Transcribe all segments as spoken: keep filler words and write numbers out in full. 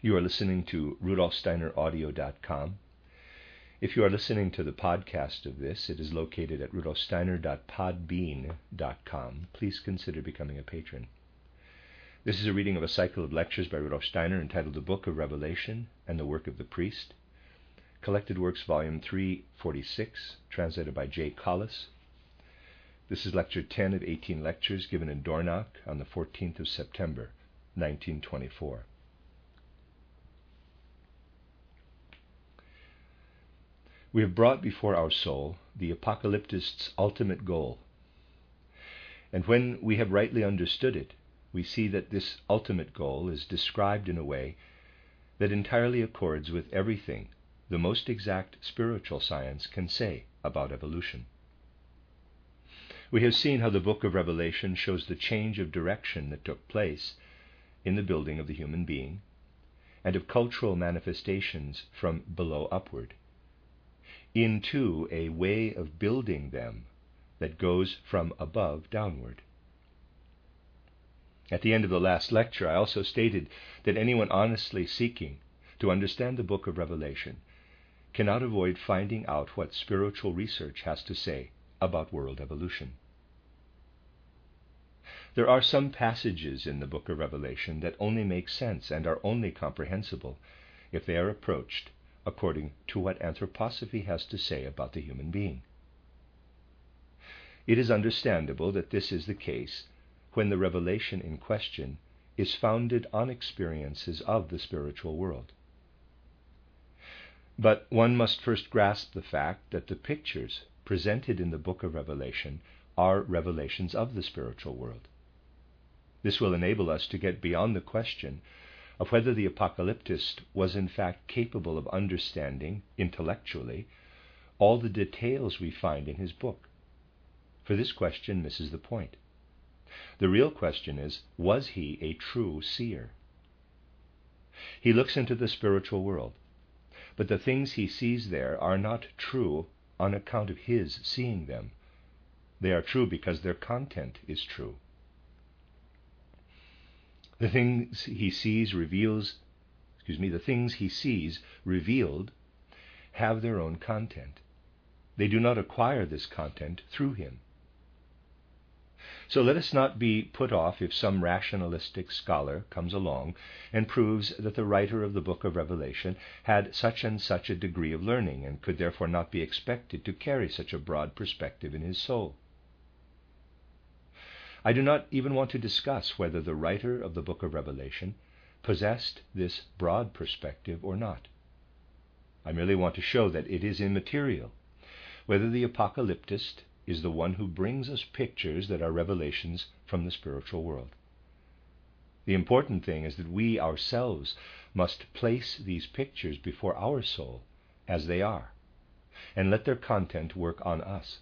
You are listening to Rudolf Steiner Audio dot com. If you are listening to the podcast of this, it is located at Rudolf Steiner dot podbean dot com. Please consider becoming a patron. This is a reading of a cycle of lectures by Rudolf Steiner entitled The Book of Revelation and the Work of the Priest, Collected Works, Volume three forty-six, translated by J. Collis. This is Lecture ten of eighteen lectures given in Dornach on the fourteenth of September, nineteen twenty-four. We have brought before our soul the apocalyptist's ultimate goal, and when we have rightly understood it, we see that this ultimate goal is described in a way that entirely accords with everything the most exact spiritual science can say about evolution. We have seen how the book of Revelation shows the change of direction that took place in the building of the human being and of cultural manifestations from below upward into a way of building them that goes from above downward. At the end of the last lecture, I also stated that anyone honestly seeking to understand the book of Revelation cannot avoid finding out what spiritual research has to say about world evolution. There are some passages in the book of Revelation that only make sense and are only comprehensible if they are approached according to what anthroposophy has to say about the human being. It is understandable that this is the case when the revelation in question is founded on experiences of the spiritual world. But one must first grasp the fact that the pictures presented in the book of Revelation are revelations of the spiritual world. This will enable us to get beyond the question of whether the apocalyptist was in fact capable of understanding intellectually all the details we find in his book. For this question misses the point. The real question is, was he a true seer? He looks into the spiritual world, but the things he sees there are not true on account of his seeing them. They are true because their content is true. The things he sees reveals, excuse me, the things he sees revealed have their own content. They do not acquire this content through him. So let us not be put off if some rationalistic scholar comes along and proves that the writer of the book of Revelation had such and such a degree of learning and could therefore not be expected to carry such a broad perspective in his soul. I do not even want to discuss whether the writer of the book of Revelation possessed this broad perspective or not. I merely want to show that it is immaterial whether the apocalyptist is the one who brings us pictures that are revelations from the spiritual world. The important thing is that we ourselves must place these pictures before our soul as they are, and let their content work on us.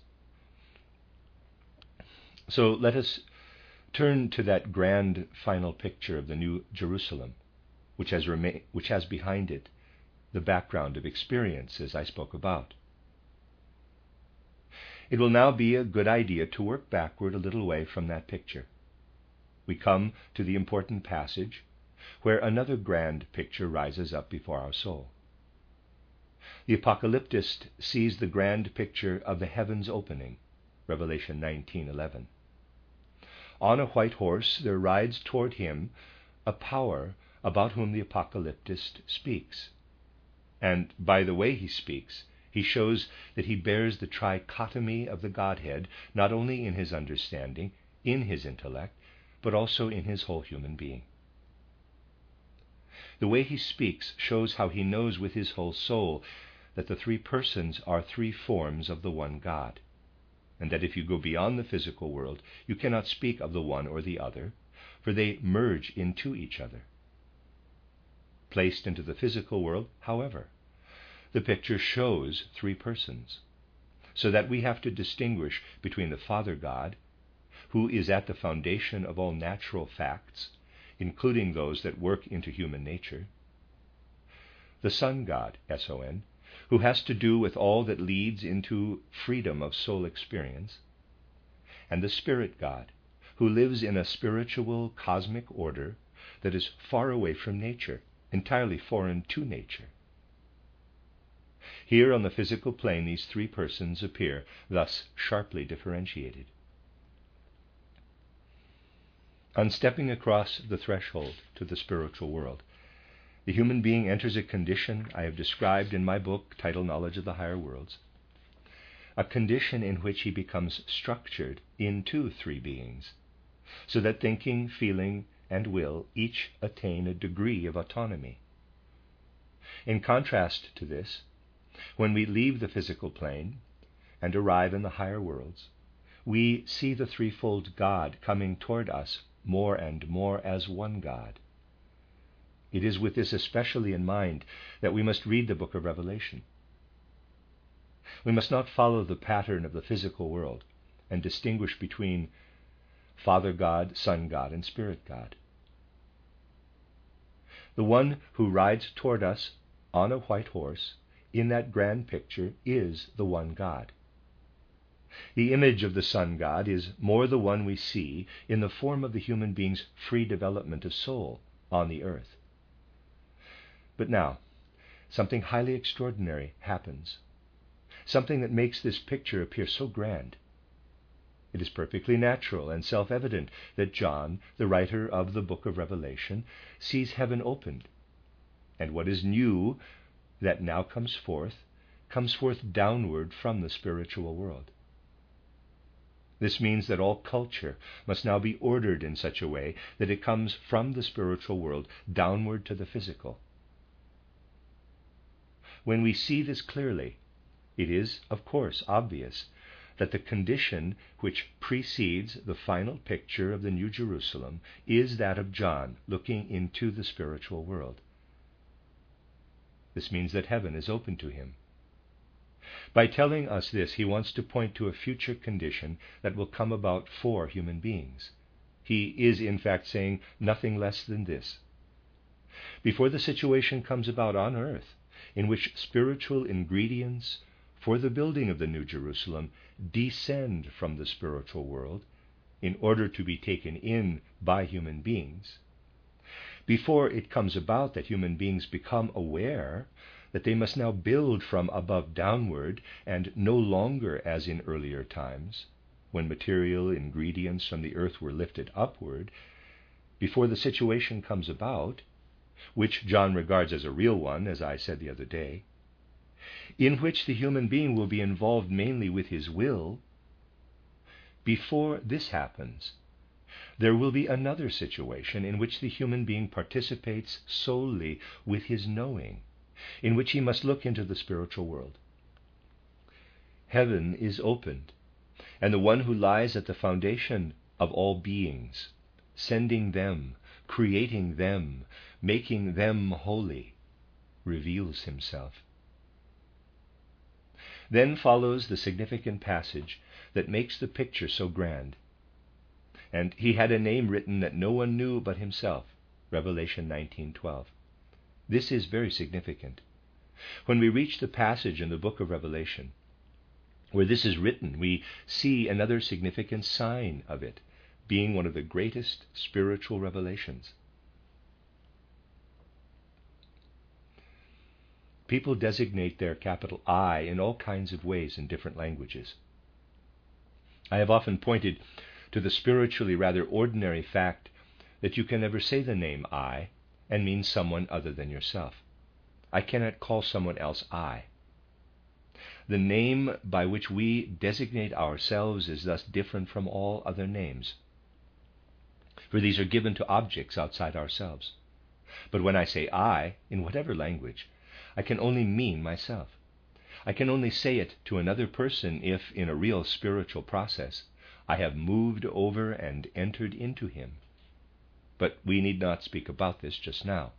So let us turn to that grand final picture of the New Jerusalem, which has, rema- which has behind it the background of experiences I spoke about. It will now be a good idea to work backward a little way from that picture. We come to the important passage where another grand picture rises up before our soul. The apocalyptist sees the grand picture of the heavens opening, Revelation nineteen eleven. On a white horse there rides toward him a power about whom the apocalyptist speaks. And by the way he speaks, he shows that he bears the trichotomy of the Godhead, not only in his understanding, in his intellect, but also in his whole human being. The way he speaks shows how he knows with his whole soul that the three persons are three forms of the one God, and that if you go beyond the physical world, you cannot speak of the one or the other, for they merge into each other. Placed into the physical world, however, the picture shows three persons, so that we have to distinguish between the Father God, who is at the foundation of all natural facts, including those that work into human nature, the Son God, S O N, who has to do with all that leads into freedom of soul experience, and the Spirit God, who lives in a spiritual cosmic order that is far away from nature entirely foreign to nature. Here on the physical plane, these three persons appear, thus sharply differentiated. On stepping across the threshold to the spiritual world, the human being enters a condition I have described in my book titled Knowledge of the Higher Worlds, a condition in which he becomes structured into three beings, so that thinking, feeling, and will each attain a degree of autonomy. In contrast to this, when we leave the physical plane and arrive in the higher worlds, we see the threefold God coming toward us more and more as one God. It is with this especially in mind that we must read the book of Revelation. We must not follow the pattern of the physical world and distinguish between Father God, Son God, and Spirit God. The one who rides toward us on a white horse in that grand picture is the one God. The image of the Son God is more the one we see in the form of the human being's free development of soul on the earth. But now, something highly extraordinary happens, something that makes this picture appear so grand. It is perfectly natural and self-evident that John, the writer of the book of Revelation, sees heaven opened, and what is new that now comes forth, comes forth downward from the spiritual world. This means that all culture must now be ordered in such a way that it comes from the spiritual world downward to the physical. When we see this clearly, it is, of course, obvious that the condition which precedes the final picture of the New Jerusalem is that of John looking into the spiritual world. This means that heaven is open to him. By telling us this, he wants to point to a future condition that will come about for human beings. He is, in fact, saying nothing less than this. Before the situation comes about on earth, in which spiritual ingredients for the building of the New Jerusalem descend from the spiritual world in order to be taken in by human beings, before it comes about that human beings become aware that they must now build from above downward and no longer as in earlier times, when material ingredients from the earth were lifted upward, before the situation comes about, which John regards as a real one, as I said the other day, in which the human being will be involved mainly with his will, before this happens, there will be another situation in which the human being participates solely with his knowing, in which he must look into the spiritual world. Heaven is opened, and the one who lies at the foundation of all beings, sending them, creating them, making them holy, reveals himself. Then follows the significant passage that makes the picture so grand. And he had a name written that no one knew but himself, Revelation nineteen twelve. This is very significant. When we reach the passage in the book of Revelation where this is written, we see another significant sign of it, being one of the greatest spiritual revelations. People designate their capital I in all kinds of ways in different languages. I have often pointed to the spiritually rather ordinary fact that you can never say the name I and mean someone other than yourself. I cannot call someone else I. The name by which we designate ourselves is thus different from all other names, for these are given to objects outside ourselves. But when I say I, in whatever language, I can only mean myself. I can only say it to another person if, in a real spiritual process, I have moved over and entered into him. But we need not speak about this just now.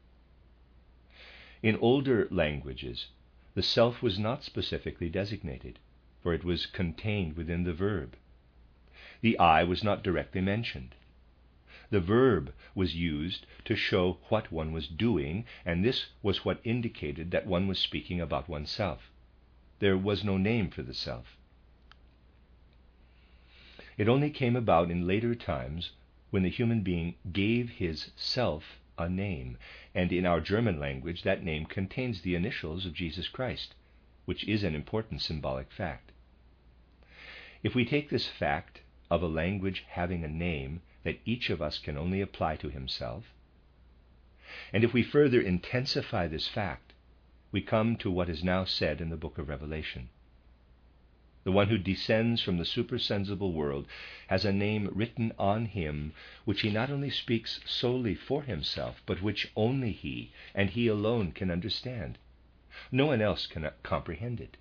In older languages, the self was not specifically designated, for it was contained within the verb. The I was not directly mentioned. The verb was used to show what one was doing, and this was what indicated that one was speaking about oneself. There was no name for the self. It only came about in later times when the human being gave his self a name, and in our German language that name contains the initials of Jesus Christ, which is an important symbolic fact. If we take this fact of a language having a name that each of us can only apply to himself, and if we further intensify this fact, we come to what is now said in the book of Revelation. The one who descends from the supersensible world has a name written on him, which he not only speaks solely for himself, but which only he, and he alone, can understand. No one else can comprehend it.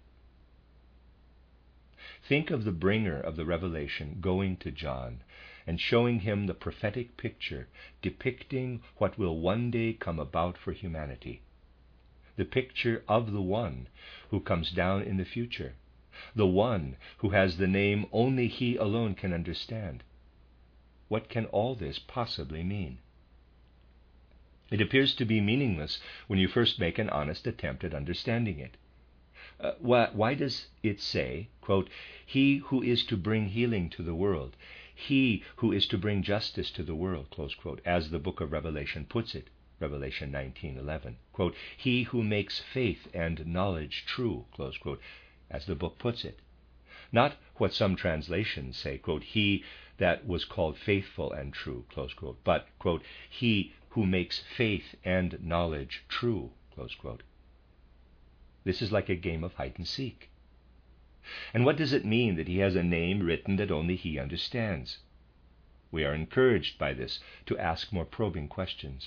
Think of the bringer of the revelation going to John and showing him the prophetic picture depicting what will one day come about for humanity. The picture of the one who comes down in the future, the one who has the name only he alone can understand. What can all this possibly mean? It appears to be meaningless when you first make an honest attempt at understanding it. Uh, why, why does it say, quote, "He who is to bring healing to the world, he who is to bring justice to the world," close quote, as the book of Revelation puts it, Revelation nineteen eleven, quote, "He who makes faith and knowledge true," close quote, as the book puts it. Not what some translations say, quote, "He that was called faithful and true," close quote, but, quote, "He who makes faith and knowledge true," close quote. This is like a game of hide and seek. And what does it mean that he has a name written that only he understands? We are encouraged by this to ask more probing questions.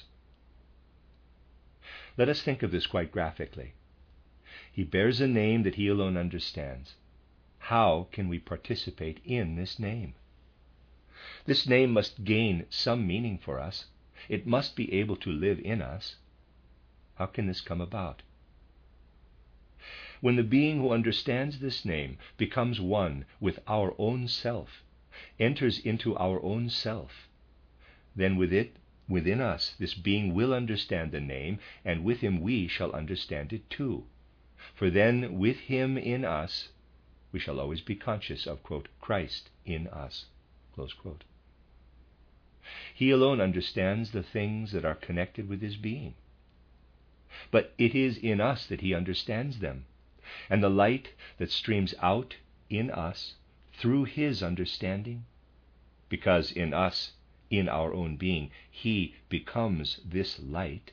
Let us think of this quite graphically. He bears a name that he alone understands. How can we participate in this name? This name must gain some meaning for us. It must be able to live in us. How can this come about? When the being who understands this name becomes one with our own self, enters into our own self, then with it, within us, this being will understand the name, and with him we shall understand it too. For then with him in us, we shall always be conscious of, quote, "Christ in us," close quote. He alone understands the things that are connected with his being. But it is in us that he understands them, and the light that streams out in us through his understanding, because in us, in our own being, he becomes this light.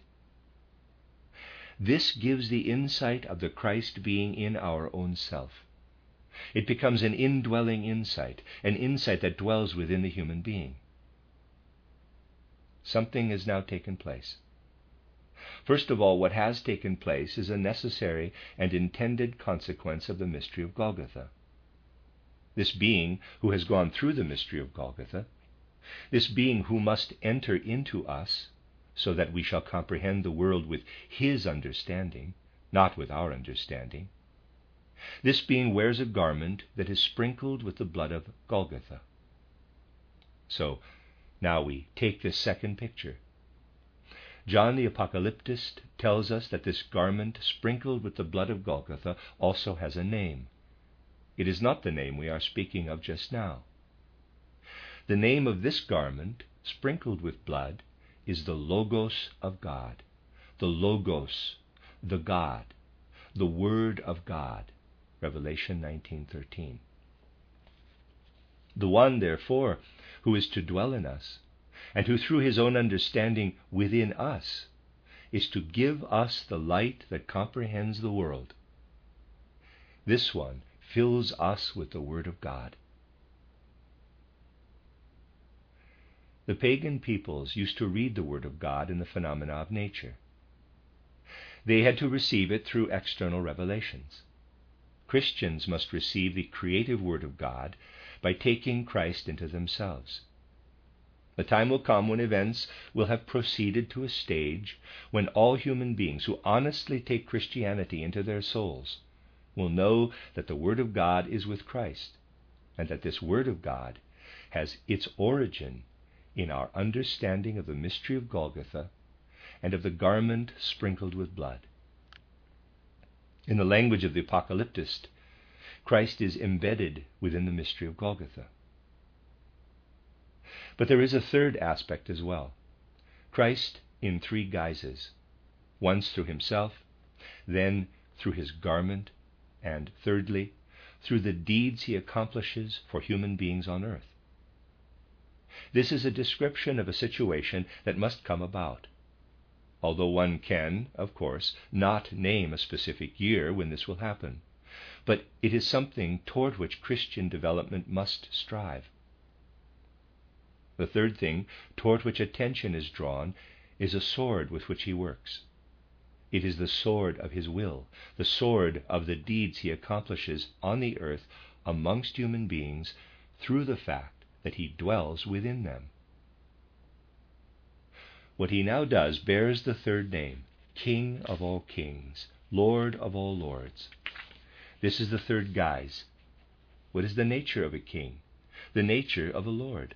This gives the insight of the Christ being in our own self. It becomes an indwelling insight, an insight that dwells within the human being. Something has now taken place. First of all, what has taken place is a necessary and intended consequence of the mystery of Golgotha. This being who has gone through the mystery of Golgotha, this being who must enter into us so that we shall comprehend the world with his understanding, not with our understanding, this being wears a garment that is sprinkled with the blood of Golgotha. So, now we take this second picture. John the Apocalyptist tells us that this garment sprinkled with the blood of Golgotha also has a name. It is not the name we are speaking of just now. The name of this garment, sprinkled with blood, is the Logos of God, the Logos, the God, the Word of God, Revelation nineteen thirteen. The one, therefore, who is to dwell in us, and who through his own understanding within us is to give us the light that comprehends the world. This one fills us with the Word of God. The pagan peoples used to read the Word of God in the phenomena of nature. They had to receive it through external revelations. Christians must receive the creative Word of God by taking Christ into themselves. The time will come when events will have proceeded to a stage when all human beings who honestly take Christianity into their souls will know that the Word of God is with Christ, and that this Word of God has its origin in our understanding of the mystery of Golgotha and of the garment sprinkled with blood. In the language of the Apocalyptist, Christ is embedded within the mystery of Golgotha. But there is a third aspect as well. Christ in three guises, once through himself, then through his garment, and thirdly, through the deeds he accomplishes for human beings on earth. This is a description of a situation that must come about, although one can, of course, not name a specific year when this will happen. But it is something toward which Christian development must strive. The third thing toward which attention is drawn is a sword with which he works. It is the sword of his will, the sword of the deeds he accomplishes on the earth amongst human beings through the fact that he dwells within them. What he now does bears the third name, King of all kings, Lord of all lords. This is the third guise. What is the nature of a king? The nature of a lord.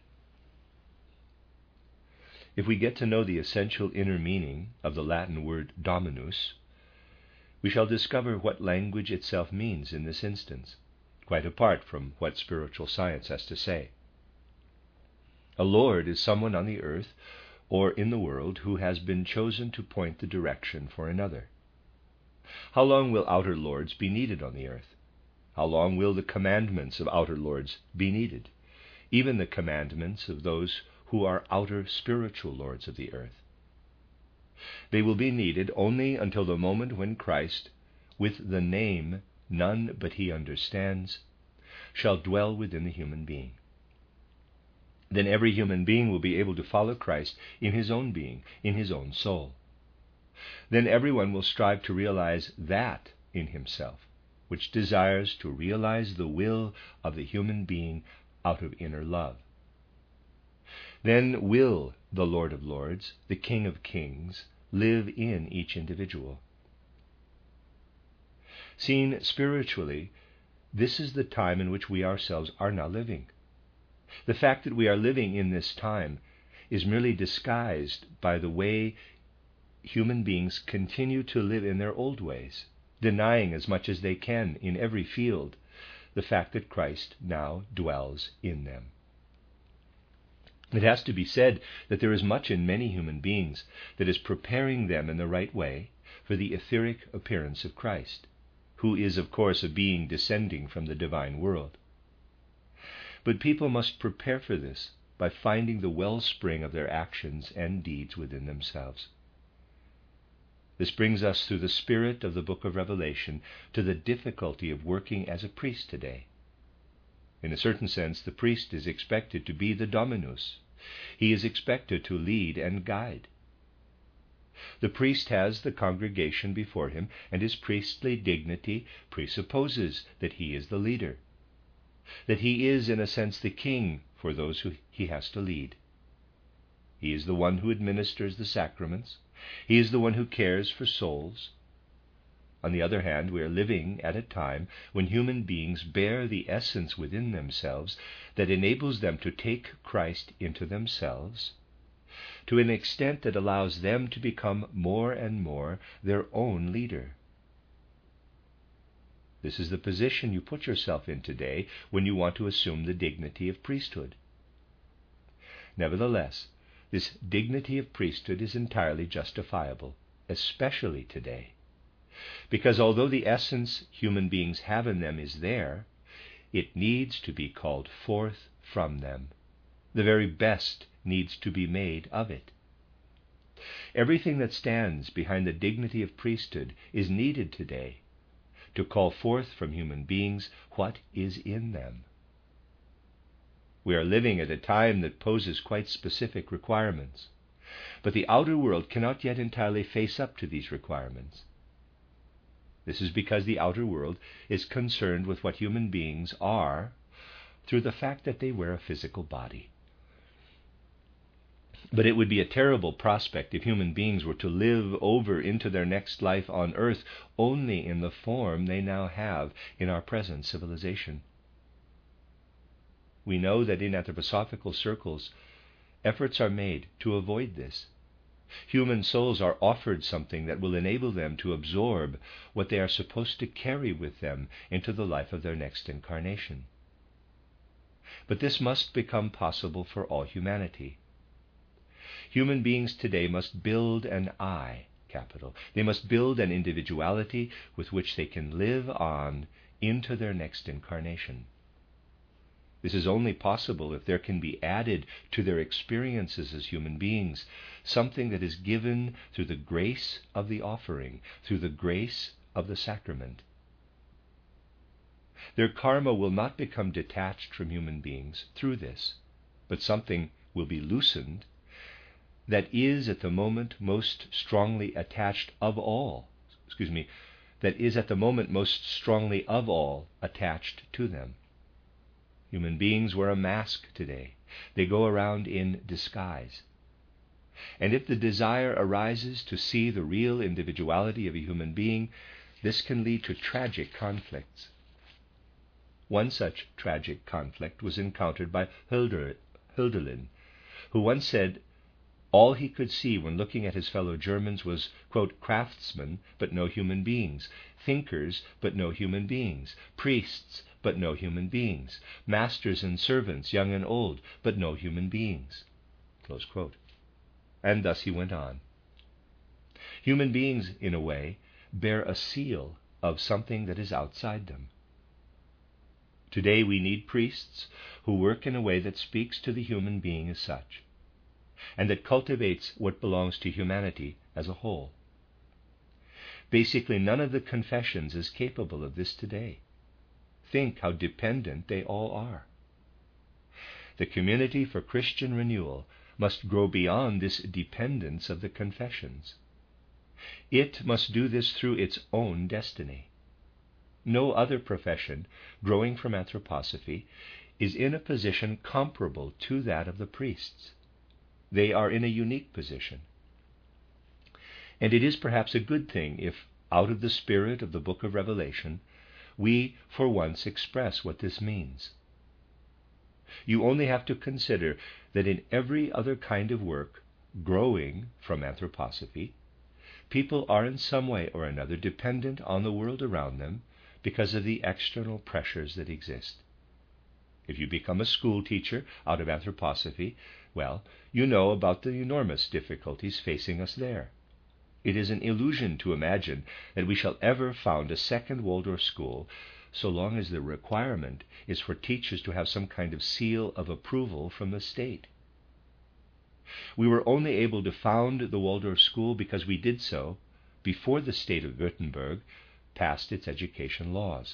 If we get to know the essential inner meaning of the Latin word dominus, we shall discover what language itself means in this instance, quite apart from what spiritual science has to say. A lord is someone on the earth or in the world who has been chosen to point the direction for another. How long will outer lords be needed on the earth? How long will the commandments of outer lords be needed? Even the commandments of those who are outer spiritual lords of the earth. They will be needed only until the moment when Christ, with the name none but he understands, shall dwell within the human being. Then every human being will be able to follow Christ in his own being, in his own soul. Then everyone will strive to realize that in himself, which desires to realize the will of the human being out of inner love. Then will the Lord of Lords, the King of Kings, live in each individual. Seen spiritually, this is the time in which we ourselves are now living. The fact that we are living in this time is merely disguised by the way human beings continue to live in their old ways, denying as much as they can in every field the fact that Christ now dwells in them. It has to be said that there is much in many human beings that is preparing them in the right way for the etheric appearance of Christ, who is, of course, a being descending from the divine world. But people must prepare for this by finding the wellspring of their actions and deeds within themselves. This brings us through the spirit of the book of Revelation to the difficulty of working as a priest today. In a certain sense, the priest is expected to be the dominus. He is expected to lead and guide. The priest has the congregation before him, and his priestly dignity presupposes that he is the leader, that he is, in a sense, the king for those who he has to lead. He is the one who administers the sacraments. He is the one who cares for souls. On the other hand, we are living at a time when human beings bear the essence within themselves that enables them to take Christ into themselves to an extent that allows them to become more and more their own leader. This is the position you put yourself in today when you want to assume the dignity of priesthood. Nevertheless, this dignity of priesthood is entirely justifiable, especially today. Because although the essence human beings have in them is there, it needs to be called forth from them. The very best needs to be made of it. Everything that stands behind the dignity of priesthood is needed today to call forth from human beings what is in them. We are living at a time that poses quite specific requirements, but the outer world cannot yet entirely face up to these requirements. This is because the outer world is concerned with what human beings are through the fact that they wear a physical body. But it would be a terrible prospect if human beings were to live over into their next life on earth only in the form they now have in our present civilization. We know that in anthroposophical circles, efforts are made to avoid this. Human souls are offered something that will enable them to absorb what they are supposed to carry with them into the life of their next incarnation. But this must become possible for all humanity. Human beings today must build an I, capital. They must build an individuality with which they can live on into their next incarnation. This is only possible if there can be added to their experiences as human beings something that is given through the grace of the offering, through the grace of the sacrament. Their karma will not become detached from human beings through this, but something will be loosened that is at the moment most strongly attached of all, excuse me, that is at the moment most strongly of all attached to them. Human beings wear a mask today. They go around in disguise. And if the desire arises to see the real individuality of a human being, this can lead to tragic conflicts. One such tragic conflict was encountered by Hölderlin, who once said all he could see when looking at his fellow Germans was, quote, craftsmen, but no human beings, thinkers, but no human beings, priests, but no human beings, masters and servants, young and old, but no human beings, close quote. And thus he went on. Human beings, in a way, bear a seal of something that is outside them. Today we need priests who work in a way that speaks to the human being as such, and that cultivates what belongs to humanity as a whole. Basically, none of the confessions is capable of this today. Think how dependent they all are. The Community for Christian Renewal must grow beyond this dependence of the confessions. It must do this through its own destiny. No other profession growing from anthroposophy is in a position comparable to that of the priests. They are in a unique position. And it is perhaps a good thing if, out of the spirit of the book of Revelation, we for once express what this means. You only have to consider that in every other kind of work growing from anthroposophy, people are in some way or another dependent on the world around them because of the external pressures that exist. If you become a school teacher out of anthroposophy, well, you know about the enormous difficulties facing us there. It is an illusion to imagine that we shall ever found a second Waldorf school so long as the requirement is for teachers to have some kind of seal of approval from the state. We were only able to found the Waldorf school because we did so before the state of Württemberg passed its education laws.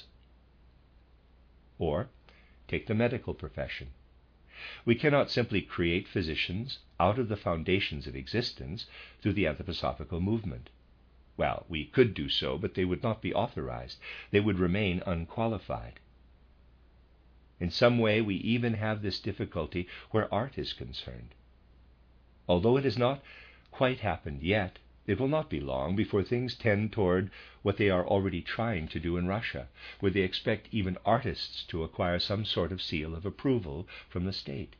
Or, take the medical profession. We cannot simply create physicians out of the foundations of existence through the anthroposophical movement. Well, we could do so, but they would not be authorized. They would remain unqualified. In some way, we even have this difficulty where art is concerned. Although it has not quite happened yet, it will not be long before things tend toward what they are already trying to do in Russia, where they expect even artists to acquire some sort of seal of approval from the state.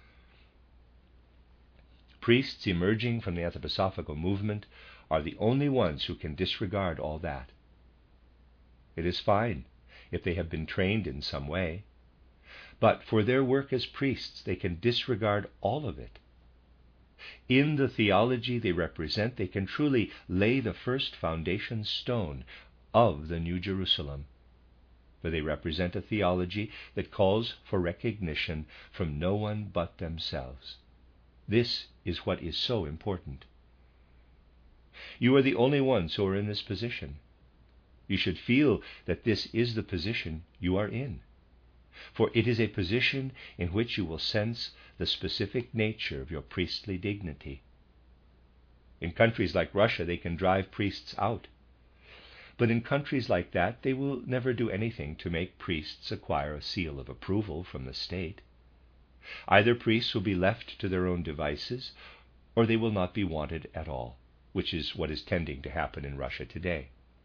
Priests emerging from the anthroposophical movement are the only ones who can disregard all that. It is fine if they have been trained in some way, but for their work as priests they can disregard all of it. In the theology they represent, they can truly lay the first foundation stone of the New Jerusalem, for they represent a theology that calls for recognition from no one but themselves. This is what is so important. You are the only ones who are in this position. You should feel that this is the position you are in, for it is a position in which you will sense the specific nature of your priestly dignity. In countries like Russia, they can drive priests out. But in countries like that, they will never do anything to make priests acquire a seal of approval from the state. Either priests will be left to their own devices, or they will not be wanted at all, which is what is tending to happen in Russia today.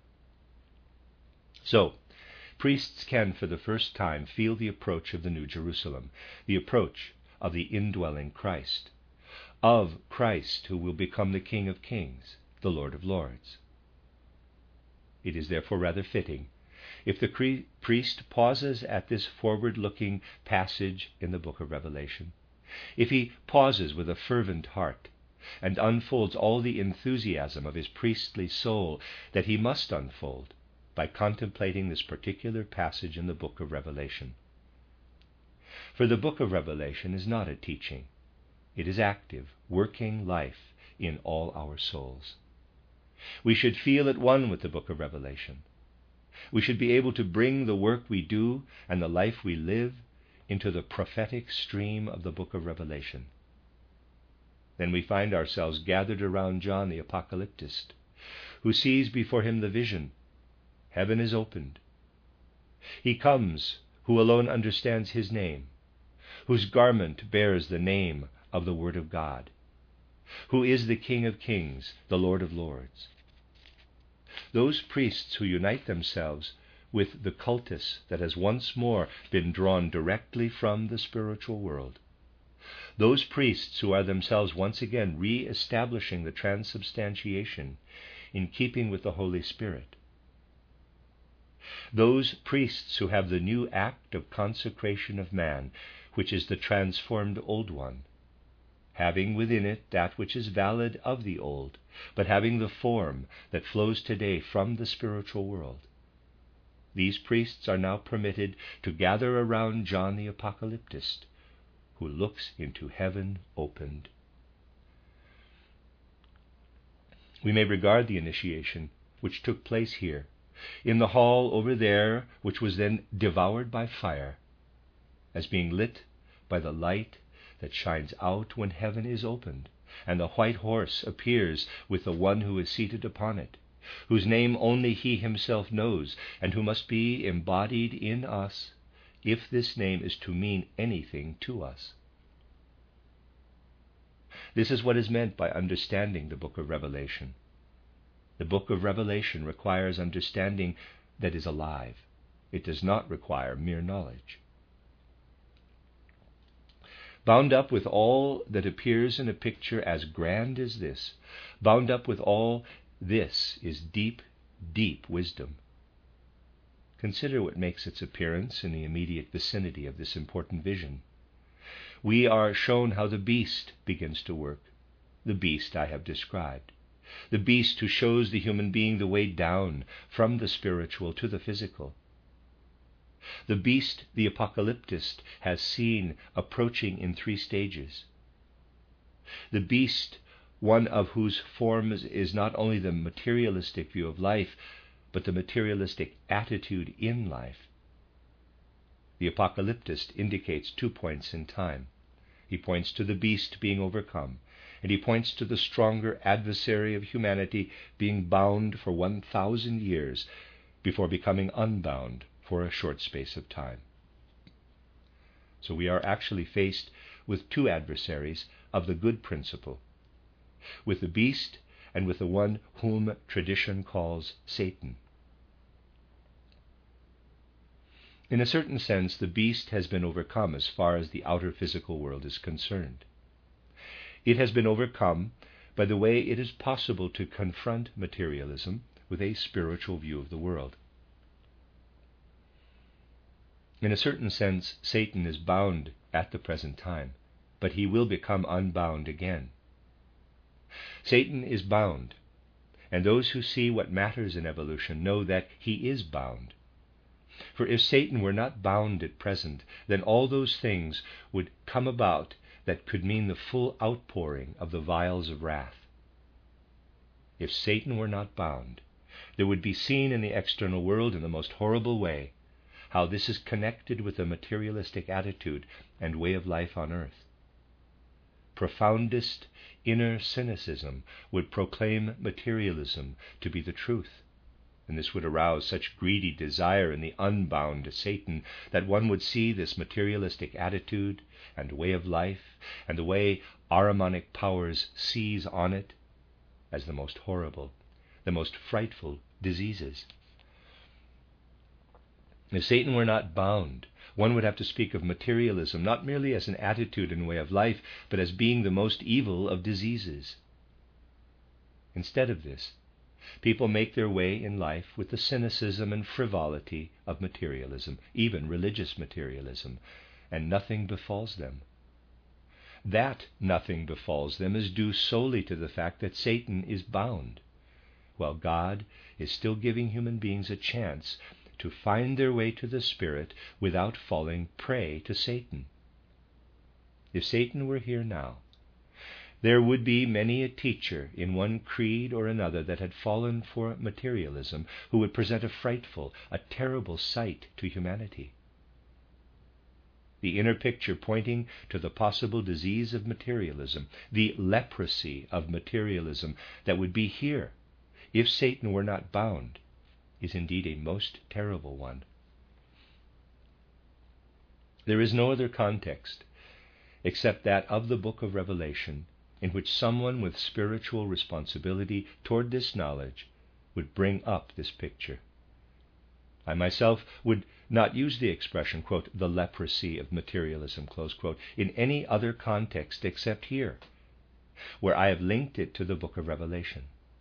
So, priests can for the first time feel the approach of the New Jerusalem, the approach of the indwelling Christ, of Christ who will become the King of Kings, the Lord of Lords. It is therefore rather fitting if the cre- priest pauses at this forward-looking passage in the book of Revelation, if he pauses with a fervent heart and unfolds all the enthusiasm of his priestly soul that he must unfold by contemplating this particular passage in the book of Revelation. For the book of Revelation is not a teaching. It is active, working life in all our souls. We should feel at one with the book of Revelation. We should be able to bring the work we do and the life we live into the prophetic stream of the book of Revelation. Then we find ourselves gathered around John the Apocalyptist, who sees before him the vision. Heaven is opened. He comes who alone understands his name, whose garment bears the name of the Word of God, who is the King of Kings, the Lord of Lords. Those priests who unite themselves with the cultus that has once more been drawn directly from the spiritual world, those priests who are themselves once again re-establishing the transubstantiation in keeping with the Holy Spirit, those priests who have the new act of consecration of man, which is the transformed old one, having within it that which is valid of the old, but having the form that flows today from the spiritual world. These priests are now permitted to gather around John the Apocalyptist, who looks into heaven opened. We may regard the initiation which took place here, in the hall over there, which was then devoured by fire, as being lit by the light that shines out when heaven is opened, and the white horse appears with the one who is seated upon it, whose name only he himself knows, and who must be embodied in us, if this name is to mean anything to us. This is what is meant by understanding the book of Revelation. The book of Revelation requires understanding that is alive. It does not require mere knowledge. Bound up with all that appears in a picture as grand as this, bound up with all this is deep, deep wisdom. Consider what makes its appearance in the immediate vicinity of this important vision. We are shown how the beast begins to work, the beast I have described, the beast who shows the human being the way down from the spiritual to the physical. The beast the apocalyptist has seen approaching in three stages. The beast, one of whose forms is not only the materialistic view of life, but the materialistic attitude in life. The apocalyptist indicates two points in time. He points to the beast being overcome, and he points to the stronger adversary of humanity being bound for one thousand years before becoming unbound for a short space of time. So we are actually faced with two adversaries of the good principle, with the beast and with the one whom tradition calls Satan. In a certain sense, the beast has been overcome as far as the outer physical world is concerned. It has been overcome by the way it is possible to confront materialism with a spiritual view of the world. In a certain sense, Satan is bound at the present time, but he will become unbound again. Satan is bound, and those who see what matters in evolution know that he is bound. For if Satan were not bound at present, then all those things would come about that could mean the full outpouring of the vials of wrath. If Satan were not bound, there would be seen in the external world in the most horrible way how this is connected with the materialistic attitude and way of life on earth. Profoundest inner cynicism would proclaim materialism to be the truth, and this would arouse such greedy desire in the unbound Satan that one would see this materialistic attitude and way of life and the way Ahrimanic powers seize on it as the most horrible, the most frightful diseases. If Satan were not bound, one would have to speak of materialism not merely as an attitude and way of life, but as being the most evil of diseases. Instead of this, people make their way in life with the cynicism and frivolity of materialism, even religious materialism, and nothing befalls them. that nothing befalls them is due solely to the fact that Satan is bound, while God is still giving human beings a chance to find their way to the Spirit without falling prey to Satan. If Satan were here now, there would be many a teacher in one creed or another that had fallen for materialism, who would present a frightful, a terrible sight to humanity. The inner picture pointing to the possible disease of materialism, the leprosy of materialism that would be here if Satan were not bound, is indeed a most terrible one. There is no other context except that of the book of Revelation in which someone with spiritual responsibility toward this knowledge would bring up this picture. I myself would not use the expression, quote, the leprosy of materialism, close quote, in any other context except here, where I have linked it to the book of Revelation.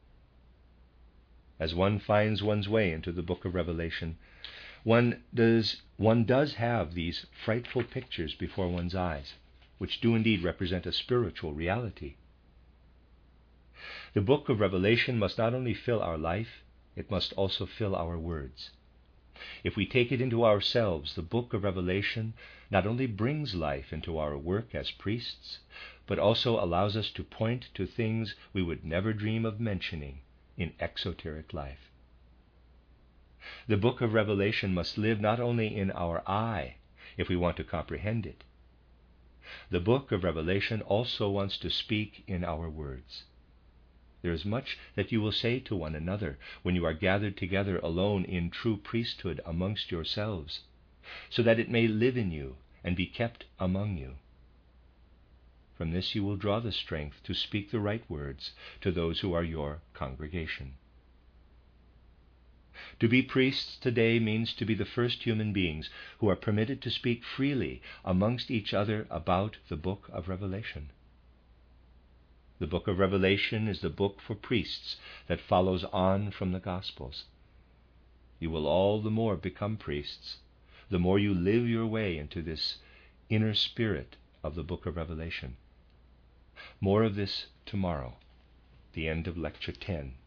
As one finds one's way into the book of Revelation, one does, one does have these frightful pictures before one's eyes, which do indeed represent a spiritual reality. The book of Revelation must not only fill our life, it must also fill our words. If we take it into ourselves, the book of Revelation not only brings life into our work as priests, but also allows us to point to things we would never dream of mentioning in exoteric life. The book of Revelation must live not only in our eye, if we want to comprehend it. The book of Revelation also wants to speak in our words. There is much that you will say to one another when you are gathered together alone in true priesthood amongst yourselves, so that it may live in you and be kept among you. From this you will draw the strength to speak the right words to those who are your congregation. To be priests today means to be the first human beings who are permitted to speak freely amongst each other about the book of Revelation. The book of Revelation is the book for priests that follows on from the Gospels. You will all the more become priests, the more you live your way into this inner spirit of the book of Revelation. More of this tomorrow, the end of Lecture ten.